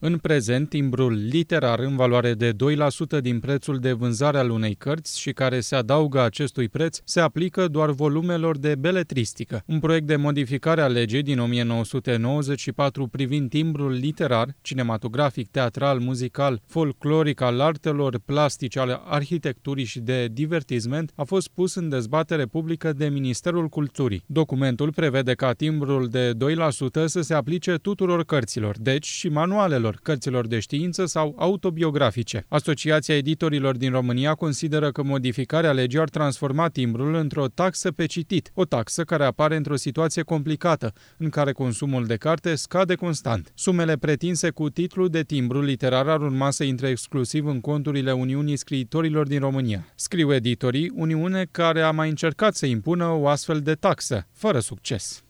În prezent, timbrul literar în valoare de 2% din prețul de vânzare al unei cărți și care se adaugă acestui preț se aplică doar volumelor de beletristică. Un proiect de modificare a legii din 1994 privind timbrul literar, cinematografic, teatral, muzical, folcloric, al artelor plastice, al arhitecturii și de divertisment a fost pus în dezbatere publică de Ministerul Culturii. Documentul prevede ca timbrul de 2% să se aplice tuturor cărților, deci și manualelor, cărților de știință sau autobiografice. Asociația Editorilor din România consideră că modificarea legii ar transforma timbrul într-o taxă pe citit, o taxă care apare într-o situație complicată, în care consumul de carte scade constant. Sumele pretinse cu titlu de timbru literar ar urma să intre exclusiv în conturile Uniunii Scriitorilor din România. Scriu editorii, Uniune care a mai încercat să impună o astfel de taxă, fără succes.